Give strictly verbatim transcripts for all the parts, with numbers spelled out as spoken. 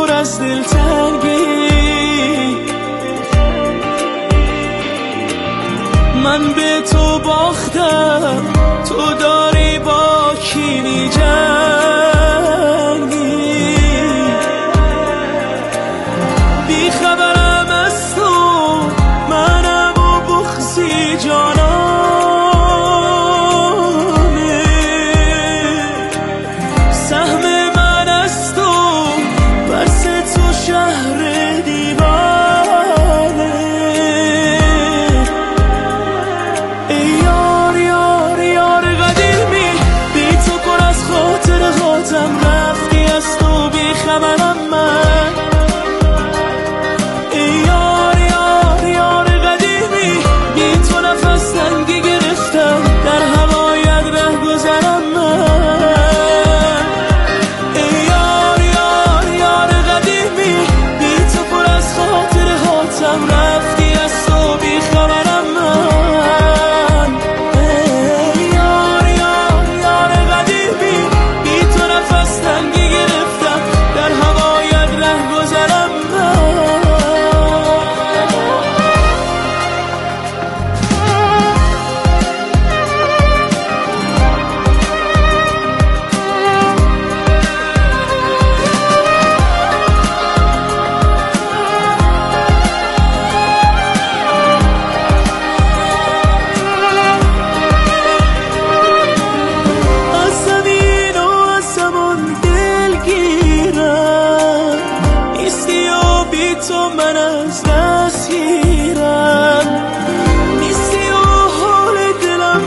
پر از دلتنگی، من به تو باختم، تو داری با کی می‌جنگی. بی خبرم از تو، منم و بغضی جانانه، سهم من از تو، برس تو شهر دیوانه. ای یار یار یار قدیمی، بی تو پر از خاطر خاطم، رفتی از تو بی خبرم من. ای یار یار یار قدیمی، بی تو نفس تنگی گرفتم، در هوایت ره گذرم من. ای یار یار یار قدیمی، بی تو پر از خاطر خاطم، رفتی از تو بی خبرم من. ای یار یار یار قدیمی، بی تو نفس تنگی گرفتم، در هوایت ره گذرم من. از زمین و از زمان دلگیرم، نیستی و بی تو من از دست گیرم، نیستی و حال دلم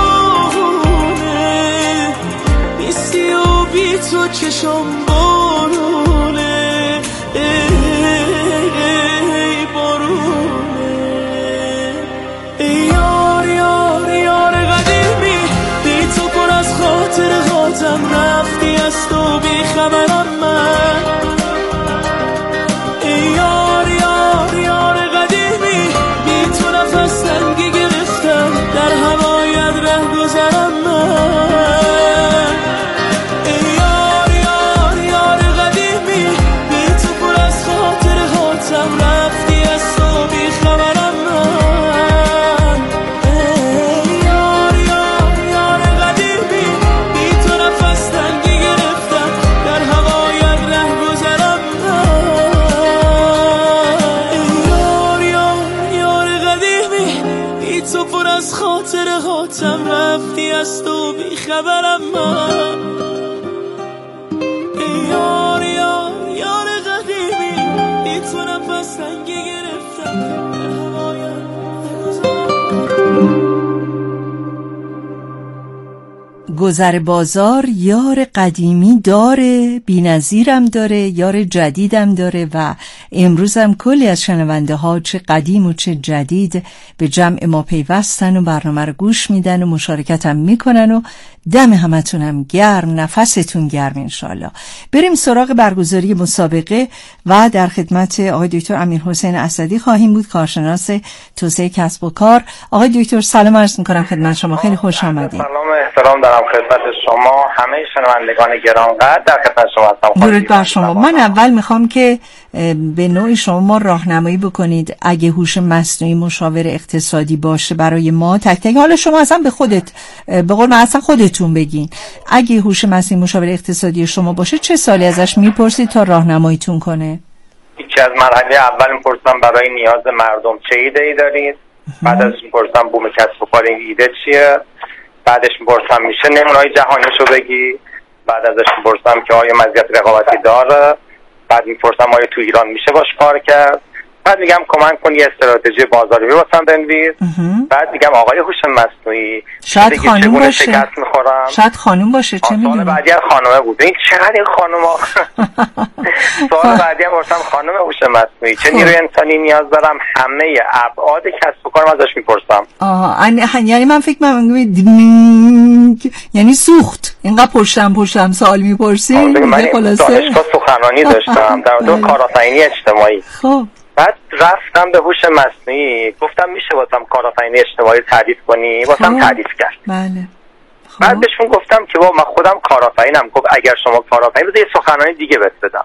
داغونه، نیستی و بی تو چشم بارونه. ای ای بارونه. ای یار یار یار قدیمی، بی تو پر از خاطر خاطم، رفتی از تو بی خبرم من. ای یار یار یار قدیمی، بی تو نفس تنگی گرفتم، در هوایت ره گذرم من. ای یار یار یار قدیمی، بی تو پر از خاطر خاطم، رفتی از تو بی خبرم من. ای یار یار یار قدیمی، بی تو نفس تنگی گرفتم، در هوایت ره گذرم من. ای یار یار یار قدیمی، بی تو پر از خاطر خاطم، رفتی از تو بی خبرم من. ای یار یار یار قدیمی، بی تو نفس تنگی گرفتم، در هوایت گذر بازار یار قدیمی داره، بی‌نظیرم داره، یار جدیدم داره و امروزم کلی از شنونده ها چه قدیم و چه جدید به جمع ما پیوستن و برنامه رو گوش میدن و مشارکتم میکنن و دم همتونم گرم، نفستون گرم انشالله. بریم سراغ برگزاری مسابقه و در خدمت آقای دکتر امیرحسین اسدی خواهیم بود، کارشناس توسعه کسب و کار. آقای دکتر سلام عرض میکنم خدمت شما، خیلی خوش آمدید. سلام احترام دارم خدمت شما، همه شنوندگان گرانقدر در خدمت شما هستم. درود بر شما. من اول میخوام که به نوعی شما راهنمایی بکنید، اگه هوش مصنوعی مشاور اقتصادی باشه برای ما تک تک، حالا شما اصلا به خودت به قول من اصلا خودتون بگین، اگه هوش مصنوعی مشاور اقتصادی شما باشه چه سالی ازش میپرسید تا راهنماییتون کنه؟ یکی از مرحله اول میپرسم برای نیاز مردم چه ایده ای دارید، بعد ازش میپرسم بوم کسب و کار این ایده چیه، بعدش میپرسم میشه نمونه‌های جهانیشو بگی، بعد ازش میپرسم که آیا مزیت رقابتی داره، بعد میپرسم آیا تو ایران میشه باش کار کرد، بعد میگم کمک کن یه استراتژی بازاریابی واسم بنویس، بعد میگم آقای هوش مصنوعی شاید خانم باشه، شکست میخورم، شاید خانم باشه، چه میدونم. سوال بعدی هم خانمه بود. این چقدر این خانوما سوال بعدی هم پرسیدم خانم هوش مصنوعی چه نیروی انسانی نیاز دارم، همه ابعاد کسب و کارم ازش میپرسم. آها، یعنی من فکر می‌کنم یعنی سوخت اینقدر پشتم پشتم سوال میپرسی. من دانشگاه سخنرانی داشتم در دو کارآفرینی اجتماعی. خب بعد رفتم به هوش مصنوعی گفتم میشه واسم کارآفرینی اجتماعی تعریف کنی، واسم تعریف کرد. بله. خب. بعد بهشون گفتم که با من خودم کارآفرینم. گفت اگر شما کارآفرین بذار یه سخنرانی دیگه بهت بدم.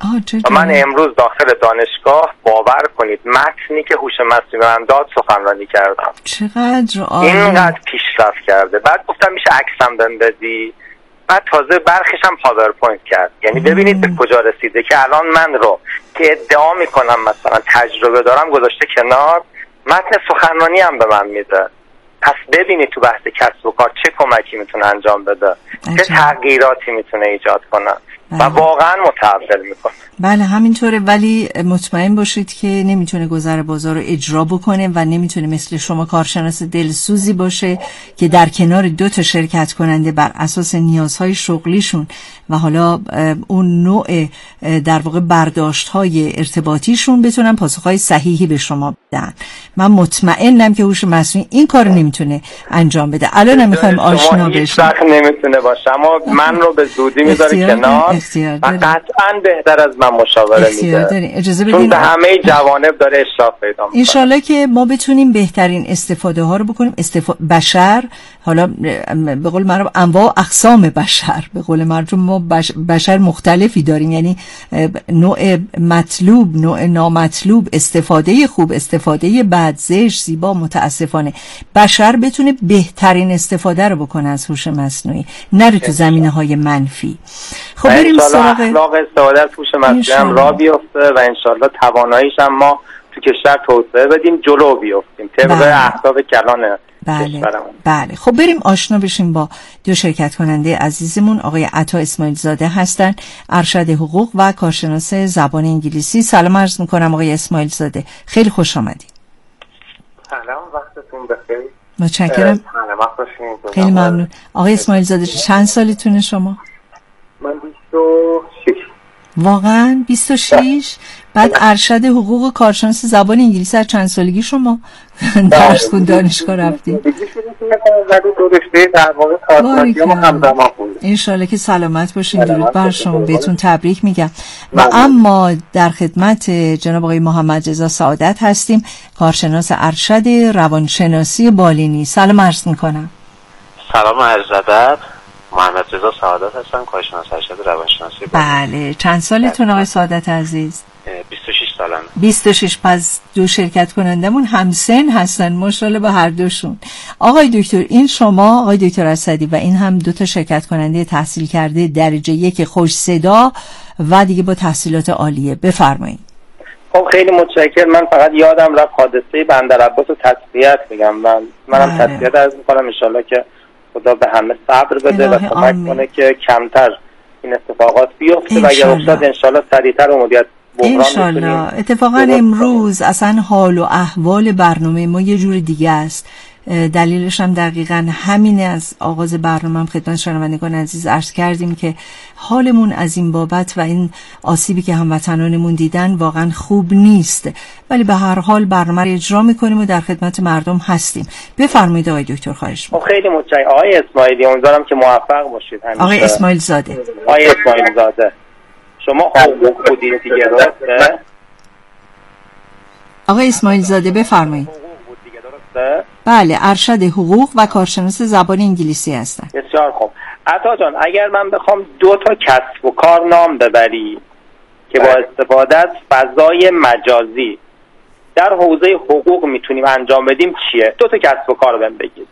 و من امروز داخل دانشگاه باور کنید متنی که هوش مصنوعی من داد سخنرانی کردم. چقدر عالی. اینقدر پیشرفت کرده. بعد گفتم میشه عکسم بهم بدی، بعد تازه برخیش هم پاورپوینت کرد. یعنی ببینید به کجا رسیده که الان من رو که ادعا میکنم مثلا تجربه دارم گذاشته کنار، متن سخنرانی هم به من میده. پس ببینید تو بحث کسب و کار چه کمکی میتونه انجام بده، چه تغییراتی میتونه ایجاد کنه و واقعا متحول میکنه. بله همینطوره، ولی مطمئن باشید که نمیتونه گذر بازار رو اجرا بکنه و نمیتونه مثل شما کارشناس دلسوزی باشه که در کنار دو تا شرکت کننده بر اساس نیازهای شغلیشون و حالا اون نوع در واقع برداشت‌های ارتباطیشون بتونن پاسخهای صحیحی به شما بدن. من مطمئنم که هوش مصنوعی این کارو نمیتونه انجام بده. الان هم می‌خوایم آشنا بشیم. شما نمیتونه باشه، اما من رو به زودی میذاره کنار و قطعاً بهتر از من مشاوره میده. اجازه بدین چون به همه جوانب داره اشراف پیدا میکنه. انشالله که ما بتونیم بهترین استفاده ها رو بکنیم. استف... بشر، حالا به قول معروف انواع اقسام بشر، به قول معروف ما بش... بشر مختلفی داریم، یعنی نوع مطلوب، نوع نامطلوب، استفاده خوب، استفاده بد، زشت، زیبا. متاسفانه بشر بتونه بهترین استفاده رو بکنه از هوش مصنوعی، نره تو زمینه‌های منفی. خب بریم سراغ اخلاق استفاده از هوش مصنوعی هم راه بیفته و انشالله تواناییش هم ما تو کشور توسعه بدیم، جلو بیفتیم طبق اهداف کلان بله. کشورمون. بله خب بریم آشنا بشیم با دو شرکت کننده عزیزمون. آقای عطا اسماعیل زاده هستن، ارشد حقوق و کارشناس زبان انگلیسی. سلام عرض میکنم آقای اسماعیل زاده، خیلی خوش آمدید. سلام، وقتتون بخیر. متشکرم. خیلی ممنون. آقای اسماعیل زاده چند سالتونه شما؟ من بیست و شش. واقعا بیست و شش؟ بعد ارشد حقوق و کارشناس زبان انگلیسی از چند سالگی شما درس خوند دانشگاه رفتید؟ انشالله که سلامت باشین. درود بر شما، بهتون تبریک میگم. و اما در خدمت جناب آقای محمد رضا سعادت هستیم، کارشناس ارشد روانشناسی بالینی. سلام عرض میکنم. سلام عرض ادب، محمد رضا سعادت هستم، کارشناس ارشد روانشناسی بالینی. بله چند سالتون آقای سعادت عزیز؟ بیست و شش سالمه. بیست و شش. پس دو شرکت کنندمون همسن هستن، ماشاءالله با هر دوشون. آقای دکتر، این شما آقای دکتر اسدی و این هم دو تا شرکت کننده تحصیل کرده درجه یک خوش صدا و دیگه با تحصیلات عالیه، بفرمایید. خب خیلی متشکرم. من فقط یادم رفت حادثه بندر عباس رو تسلیت بگم. من منم تسلیت عرض می‌کنم، ان شاءالله که خدا به همه صبر بده و کمک کنه که کمتر این اتفاقات بیفته و اگر افتاد ان شاءالله سریعتر مدیریت انشالله. اتفاقا امروز اصلا حال و احوال برنامه ما یه جور دیگه است. دلیلش هم دقیقا همینه. از آغاز برنامه هم خدمت شنوندگان عزیز عرض کردیم که حالمون از این بابت و این آسیبی که هموطنانمون دیدن واقعا خوب نیست، ولی به هر حال برنامه رو اجرا میکنیم و در خدمت مردم هستیم. بفرمایید آقای دکتر. خواهش می‌کنم. خیلی متشکرم آقای اسماعیلی، امیدوارم که موفق باشید همیشه. آقای اسماعیل زاده. آقای اسماعیل زاده شما حقوق بودین دیگه، درسته؟ آقای اسماعیل زاده بفرمایید. بله ارشد حقوق و کارشناس زبان انگلیسی هستن. بسیار خوب. عطا جان اگر من بخوام دو تا کسب و کار نام ببری که با استفاده از فضای مجازی در حوزه حقوق میتونیم انجام بدیم چیه؟ دو تا کسب و کار بهم بگید.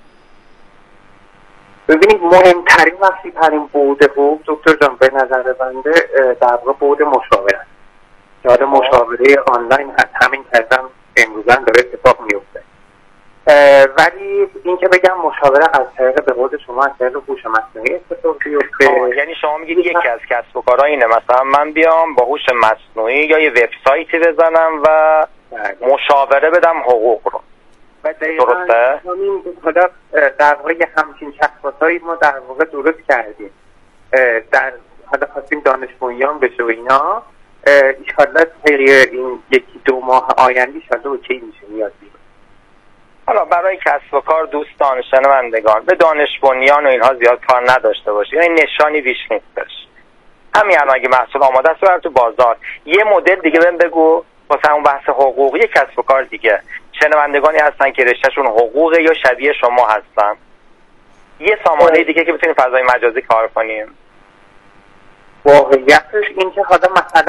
ببینید مهمترین و وسیع‌ترین بعد حقوق دکتر جان به نظر بنده در واقع بعد مشاوره است. یاد مشاوره آنلاین همین کردم امروزا داره اتفاق میفته. ولی این که بگم مشاوره از طریق به قول شما از طریق هوش مصنوعی اتفاق بیفته، یعنی شما میگید یکی از کسب و کارها اینه مثلا من بیام با هوش مصنوعی یا یه وبسایتی بزنم و مشاوره بدم حقوق رو. و درسته؟ همین حالا در واقع همچین چت‌بات‌هایی ما در واقع درست کردیم. در حالا خواستیم دانش بنیان بشه و اینا ایشالله طی این یکی دو ماه آینده ایشالله اوکی میشه میاد بیرون. حالا برای کسب و کار دوستان شنوندگان به دانش بنیان و اینها زیاد کار نداشته باشید، یعنی نشانی بیش نیستش. همین الان اگه محصول آماده است بر تو بازار یه مدل دیگه بهم بگو واسه اون بحث حقوقی کسب و کار دیگه. شنوندگانی هستن که رشتهشون حقوقه یا شبیه شما هستن، یه سامانه دیگه که بتونیم فضای مجازی کار کنیم. واقعیتش این که حالا مثلا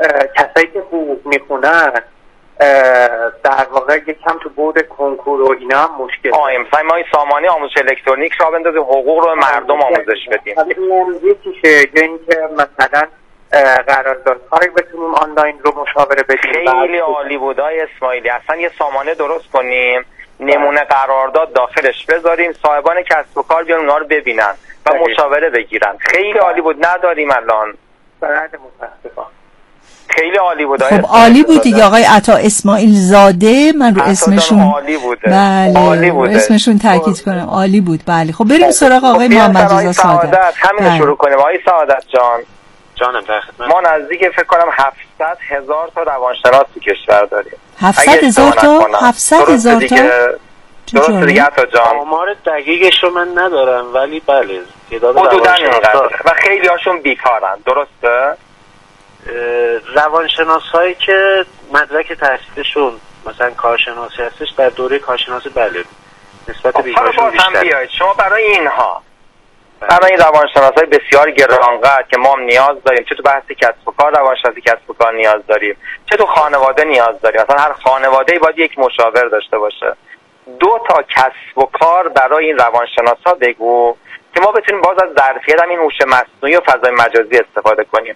کسایی که حقوق میخونن در واقع یکم تو بود کنکور و اینا هم مشکل آه مثلا ما این سامانه آموزش الکترونیک را بندازیم حقوق رو به مردم آموزش بدیم. یکیشه یا اینکه مثلا قراردادهایی بتونیم آنلاین رو مشاوره بدیم. خیلی عالی بود آقای اسماعیلی، اصلا یه سامانه درست کنیم، نمونه قرارداد داخلش بذاریم، صاحبان کسب و کار بیان اونها رو ببینن و مشاوره بگیرن. خیلی عالی بود، نداریم الان. بله متاسفانه. خیلی عالی بود. خب عالی بود دیگه آقای عطا اسماعیل زاده، من رو اسمشون عالی بوده. بله عالی بوده. اسمشون تاکید کنم عالی بود. بله خب بریم سراغ آقای محمد رضا سعادت. همین بله. شروع کنیم آقای سعادت جان. جانم در خدمت. ما نزدیک فکر کنم هفتصد هزار تا روانشناس تو کشور داریم. هفتصد هزار تا؟ هفتصد هزار تا؟ درست دیگه عطا جان. آمار دقیقش رو من ندارم ولی بله تعداد روانشناسا و خیلی هاشون بیکارن. درسته؟ روانشناس هایی که مدرک تحصیلشون مثلا کارشناسی هستش در دوره کارشناسی بله نسبت به بیکارشون بیشتر. بیاید شما برای اینها برای این روانشناس های بسیار گرانقدر که ما هم نیاز داریم، چه تو بحث کسب و کار روانشناسی کسب و کار نیاز داریم، چه تو خانواده نیاز داریم. مثلا هر خانواده‌ای باید یک مشاور داشته باشه. دو تا کسب و کار برای این روانشناسا بگو که ما بتونیم باز از ظرفیت همین هوش مصنوعی و فضای مجازی استفاده کنیم.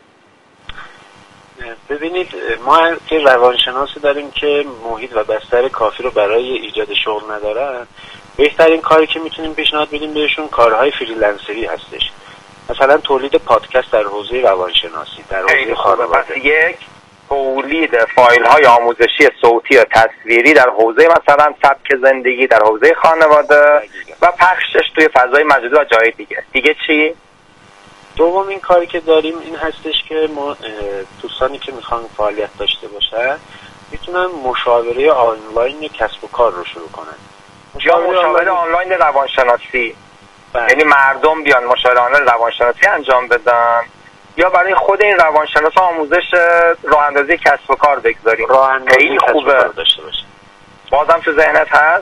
ببینید ما که روانشناسی داریم که محیط و بستر کافی رو برای ایجاد شغل ندارن، بهترین کاری که میتونیم پیشنهاد بدیم بهشون کارهای فریلنسری هستش. مثلا تولید پادکست در حوزه روانشناسی، در حوزه خانواده. یک تولید فایل های آموزشی صوتی یا تصویری در حوزه مثلا سبک زندگی، در حوزه خانواده و پخشش توی فضای مجازی و جای دیگه. دیگه چی؟ دومین کاری که داریم این هستش که ما دوستانی که میخوان فعالیت داشته باشن میتونن مشاوره آنلاین کسب و کار رو شروع کنن. یا مشاوره آنلاین روانشناسی، یعنی مردم بیان مشاوره آنلاین روانشناسی انجام بدن، یا برای خود این روانشناس آموزش راه اندازی کسب و کار بگذاریم. خیلی خوبه داشته باشه. بازم تو ذهنت هست؟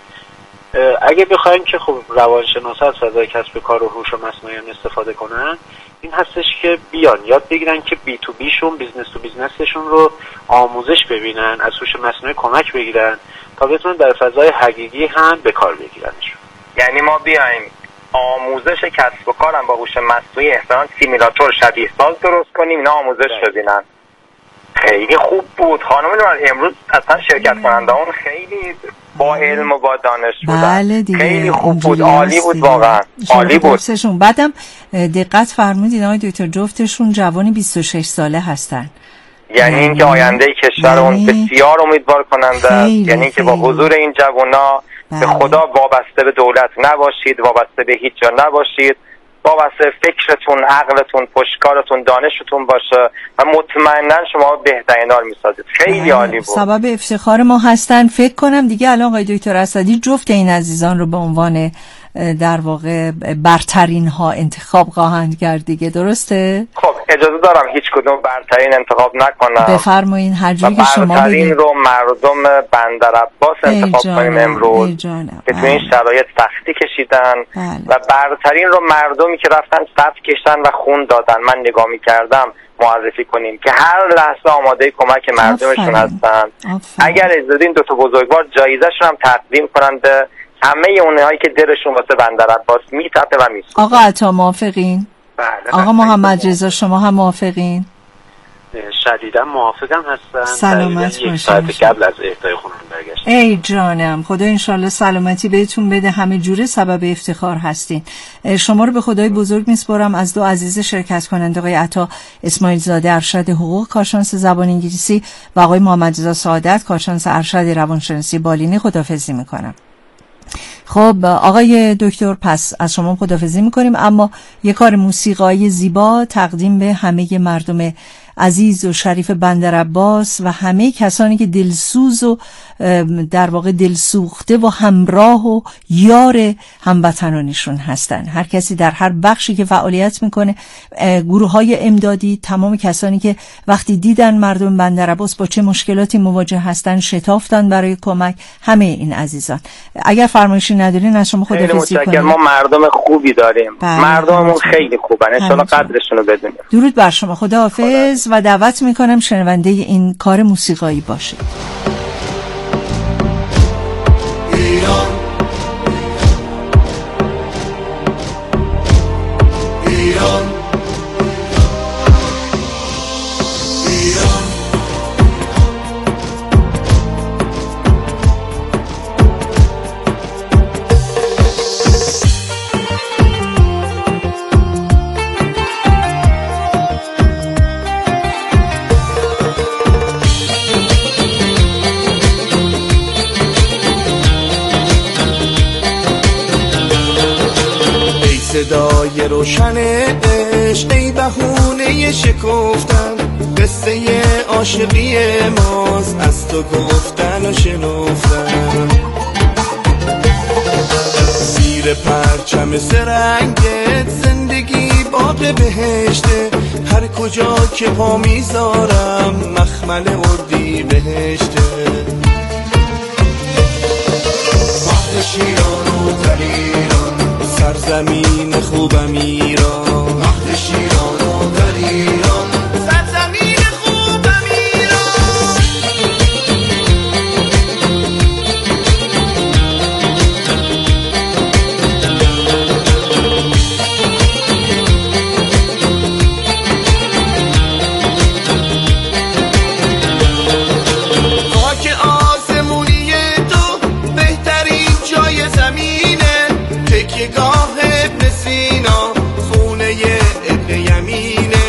اگه بخوایم که خب روانشناسا از فضای کسب و کار و هوش مصنوعی استفاده کنن، این هستش که بیان یاد بگیرن که بی تو بیشون، بیزنس تو بیزنسشون رو آموزش ببینن، از هوش مصنوعی کمک بگیرن تا بتونن در فضای حقیقی هم به کار بگیرنشون. یعنی ما بیایم آموزش کسب و کارم با هوش مصنوعی احتمالاً سیمولاتور شبیه ساز درست کنیم، اینا آموزش ببینن. خیلی خوب بود خانم نوار. امروز اصلا شرکت کننده اون خیلی با علم و با دانش بودن. بله دیگه. خیلی خوب بود، عالی بود واقعا، عالی بود. بعدم دقت فرمودید آقای دکتر جفتشون جوانی بیست و شش ساله هستن. یعنی اینکه آینده کشور اون بسیار امیدوار کننده، یعنی اینکه با حضور این جوانا به خدا وابسته به دولت نباشید، وابسته به هیچ جا نباشید، وابسته فکرتون، عقلتون، پشتکارتون، دانشتون باشه و مطمئنا شما بهترین کار میسازید. خیلی عالی بود. سبب افتخار ما هستن. فکر کنم دیگه الان آقای دکتر اسدی جفت این عزیزان رو به عنوان در واقع برترین ها انتخاب خواهند کرد دیگه، درسته؟ خب اجازه دارم هیچ کدوم برترین انتخاب نکنم. بفرمایین هر جوری که شما بگید. برترین رو مردم بندرعباس انتخاب کنیم امروز که تو این شرایط سختی کشیدن. بله. و برترین رو مردمی که رفتن صف کشتن و خون دادن، من نگاه می‌کردم، معرفی کنیم که هر لحظه آماده کمک مردمشون هستن. اگر اجازه این دو تا بزرگوار جایزه‌شون هم تقدیم کنن به همه اونهایی که دلشون واسه بندرعباس میتپه و میسوزه. آقا عطا موافقین؟ بله. آقا محمد رضا شما هم موافقین؟ شدیدا موافقم هستم. سلامت یک ساعت قبل از اهدای خونم برگشتم. ای جانم، خدا انشالله سلامتی بهتون بده، همه جوره سبب افتخار هستین. شما رو به خدای بزرگ میسپارم. از دو عزیز شرکت کننده آقای عطا اسماعیل زاده ارشد حقوق کارشناس زبان انگلیسی و آقای محمد رضا سعادت کارشناس ارشد روانشناسی بالینی خداحافظی میکنم. خب آقای دکتر پس از شما خداحافظی میکنیم، اما یک کار موسیقایی زیبا تقدیم به همه مردم عزیز و شریف بندرعباس و همه کسانی که دلسوز و در واقع دلسوخته و همراه و یار هموطنانشون هستن. هر کسی در هر بخشی که فعالیت میکنه، گروه های امدادی، تمام کسانی که وقتی دیدن مردم بندرعباس با چه مشکلاتی مواجه هستن شتافتن برای کمک، همه این عزیزان. اگر فرمایشی ندارین از شما خداحافظی کنیم. ما مردم خوبی داریم. مردممون خیلی خوبن، ان شاءالله قدرشون رو بدونیم. درود بر شما، خداحافظ. عزیز و دعوت میکنم شنونده این کار موسیقایی باشه. ایران ایران ایران صدای روشن عشق، ای بهونه شکفتن، قصه عاشقی ماست از تو گفتن و شنفتن. زیر پرچم سرنگت زندگی باغ بهشته، هر کجا که پا میذارم مخمل اردی بهشته. مهد شیران و دلیران، سرزمین خوبم ایران. مهد شیران و دلیران، سرزمین خوبم ایران. خاک آسمونی تو بهترین جای زمینه، تکیه‌گاه ابن سینا خونه ابن یمینه.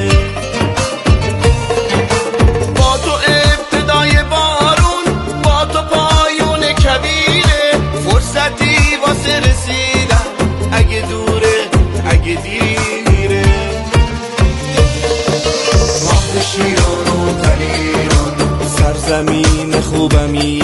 با تو ابتدای بارون، با تو پایون کبیره، فرصتی واسه رسیدن اگه دوره اگه دیره. مهد شیران و دلیران، سرزمین خوبم